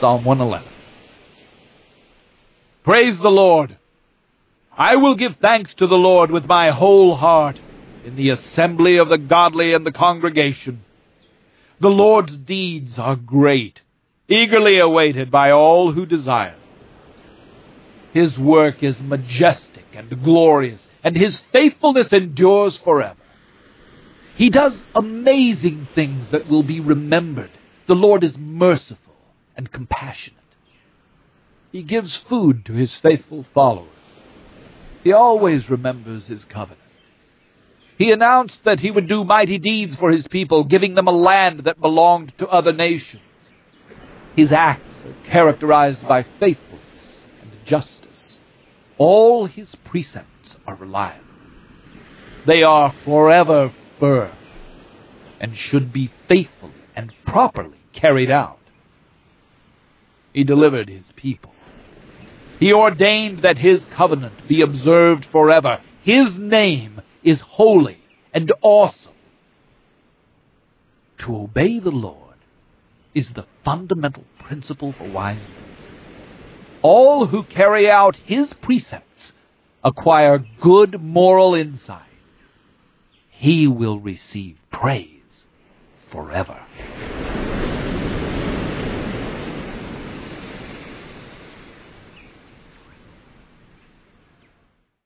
Psalm 111. Praise the Lord. I will give thanks to the Lord with my whole heart in the assembly of the godly and the congregation. The Lord's deeds are great, eagerly awaited by all who desire. His work is majestic and glorious, and His faithfulness endures forever. He does amazing things that will be remembered. The Lord is merciful and compassionate. He gives food to His faithful followers. He always remembers His covenant. He announced that He would do mighty deeds for His people, giving them a land that belonged to other nations. His acts are characterized by faithfulness and justice. All His precepts are reliable. They are forever firm and should be faithfully and properly carried out. He delivered His people. He ordained that His covenant be observed forever. His name is holy and awesome. To obey the Lord is the fundamental principle for wise living. All who carry out His precepts acquire good moral insight. He will receive praise forever.